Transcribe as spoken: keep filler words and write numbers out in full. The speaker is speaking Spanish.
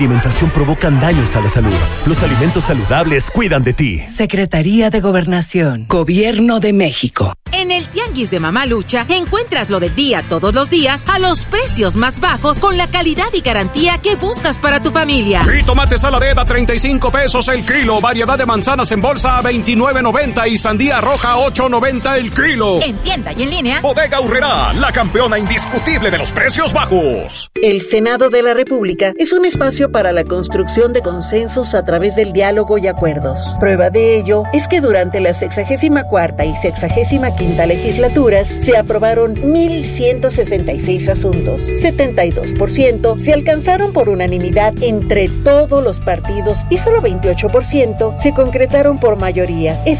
alimentación provocan daños a la salud. Los alimentos saludables cuidan de ti. Secretaría de Gobernación, Gobierno de México. En el Tianguis de Mamalucha encuentras lo del día todos los días a los precios más bajos con la calidad y garantía que buscas para tu familia. Y tomate saladera a treinta y cinco pesos el kilo, variedad de manzanas en bolsa a veintinueve noventa y sandía roja a ocho noventa el kilo. En tienda y en línea. Bodega Aurrerá, la campeona indiscutible de los precios bajos. El Senado de la República es un espacio para la construcción de consensos a través del diálogo y acuerdos. Prueba de ello es que durante la sexagésima cuarta y sexagésima quinta legislaturas se aprobaron mil ciento sesenta y seis asuntos. setenta y dos por ciento se alcanzaron por unanimidad entre todos los partidos y solo veintiocho por ciento se concretaron por mayoría. Es